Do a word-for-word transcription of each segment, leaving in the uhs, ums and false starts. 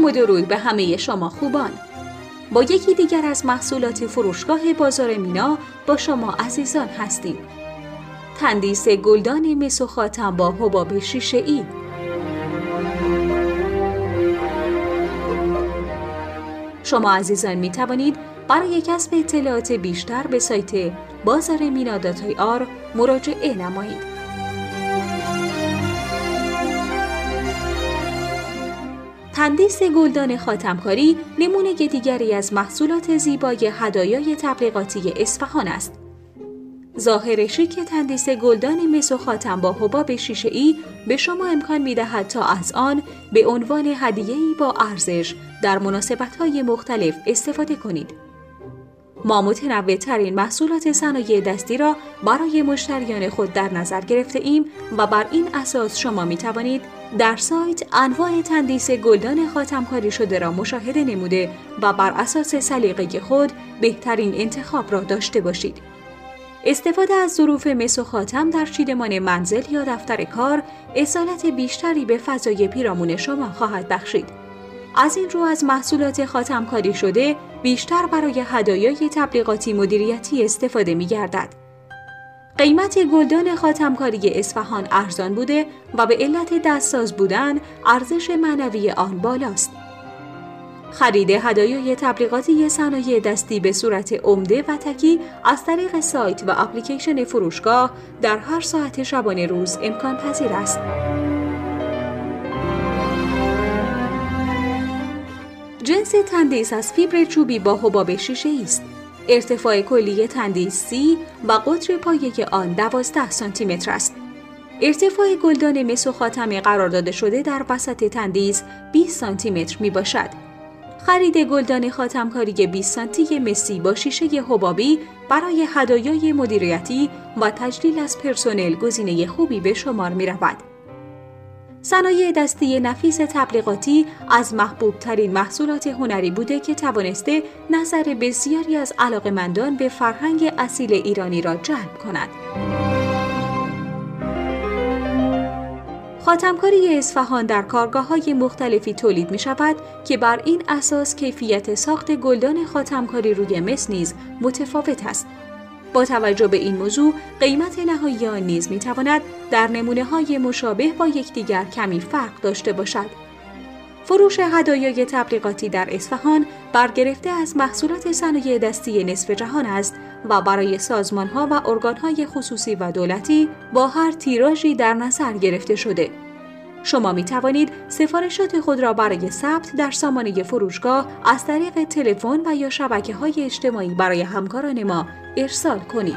سلام و درود به همه شما خوبان. با یکی دیگر از محصولات فروشگاه بازار مینا با شما عزیزان هستیم. تندیس گلدان مس و خاتم با حباب شیشه‌ای. شما عزیزان می توانید برای کسب اطلاعات بیشتر به سایت بازار مینا دات آی آر مراجعه نمایید. تندیس گلدان خاتمکاری نمونه دیگری از محصولات زیبای هدایای تبلیغاتی اصفهان است. ظاهر شیک تندیس گلدان مس و خاتم با حباب شیشه‌ای به شما امکان می‌دهد تا از آن به عنوان هدیه‌ای با ارزش در مناسبت‌های مختلف استفاده کنید. ما متنوع‌ترین محصولات صنایع دستی را برای مشتریان خود در نظر گرفته ایم و بر این اساس شما می توانید در سایت انواع تندیس گلدان خاتمکاری شده را مشاهده نموده و بر اساس سلیقه خود بهترین انتخاب را داشته باشید. استفاده از ظروف مس و خاتم در چیدمان منزل یا دفتر کار اصالت بیشتری به فضای پیرامون شما خواهد بخشید. از این رو از محصولات خاتمکاری شده بیشتر برای هدایای تبلیغاتی مدیریتی استفاده می گردد. قیمت گلدان خاتمکاری اصفهان ارزان بوده و به علت دستساز بودن ارزش معنوی آن بالاست. خرید هدایای تبلیغاتی صنایع دستی به صورت عمده و تکی از طریق سایت و اپلیکیشن فروشگاه در هر ساعت شبانه روز امکان پذیر است. جنس تندیس از فیبر چوبی با حباب شیشه‌ای است. ارتفاع کلی تندیس سی و قطر پایه آن دوازده سانتی متر است. ارتفاع گلدان مس و خاتم قرار داده شده در وسط تندیس بیست سانتی متر می باشد. خرید گلدان خاتمکاری بیست سانتی مسی با شیشه حبابی برای هدایای مدیریتی و تجلیل از پرسنل گزینه خوبی به شمار می رود. صنایع دستی نفیس تبلیغاتی از محبوب ترین محصولات هنری بوده که توانسته نظر بسیاری از علاقه‌مندان به فرهنگ اصیل ایرانی را جلب کند. خاتمکاری اصفهان در کارگاه‌های مختلفی تولید می‌شود که بر این اساس کیفیت ساخت گلدان خاتمکاری روی مس نیز متفاوت است. با توجه به این موضوع قیمت نهایی آن نیز می‌تواند در نمونه‌های مشابه با یکدیگر کمی فرق داشته باشد. فروش هدایای تبلیغاتی در اصفهان برگرفته از محصولات صنایع دستی نصف جهان است و برای سازمان‌ها و ارگان‌های خصوصی و دولتی با هر تیراژی در نظر گرفته شده. شما می توانید سفارشات خود را برای ثبت در سامانه فروشگاه از طریق تلفن و یا شبکه‌های اجتماعی برای همکاران ما ارسال کنید.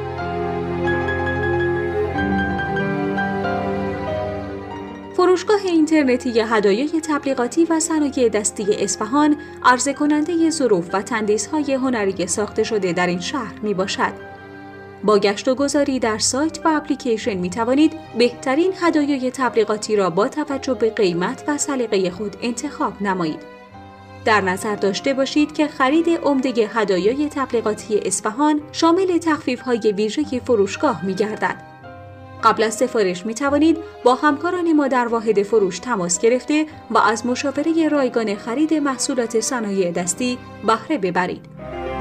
فروشگاه اینترنتی هدایای تبلیغاتی و صنایع دستی اصفهان عرضه کننده ظروف و تندیس‌های هنری ساخته شده در این شهر می باشد. با گشت و گذاری در سایت و اپلیکیشن می توانید بهترین هدایای تبلیغاتی را با توجه به قیمت و سلیقه خود انتخاب نمایید. در نظر داشته باشید که خرید عمده هدایای تبلیغاتی اصفهان شامل تخفیف‌های ویژه فروشگاه می گردد. قبل از سفارش می توانید با همکاران ما در واحد فروش تماس گرفته و از مشاوره رایگان خرید محصولات صنایع دستی بهره ببرید.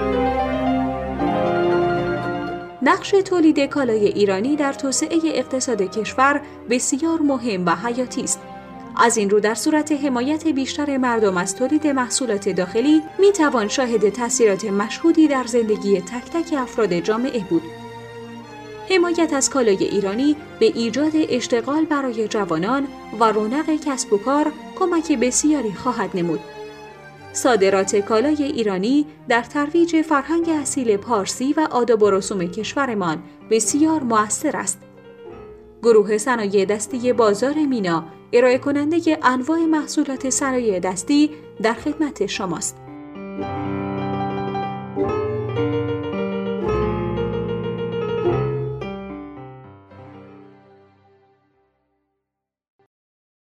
نقش تولید کالای ایرانی در توسعه اقتصاد کشور بسیار مهم و حیاتی است. از این رو در صورت حمایت بیشتر مردم از تولید محصولات داخلی می توان شاهد تأثیرات مشهودی در زندگی تک تک افراد جامعه بود. حمایت از کالای ایرانی به ایجاد اشتغال برای جوانان و رونق کسب و کار کمک بسیاری خواهد نمود. صادرات کالای ایرانی در ترویج فرهنگ اصیل پارسی و آداب و رسوم کشورمان بسیار مؤثر است. گروه صنایع دستی بازار مینا ارائه کننده انواع محصولات صنایع دستی در خدمت شماست.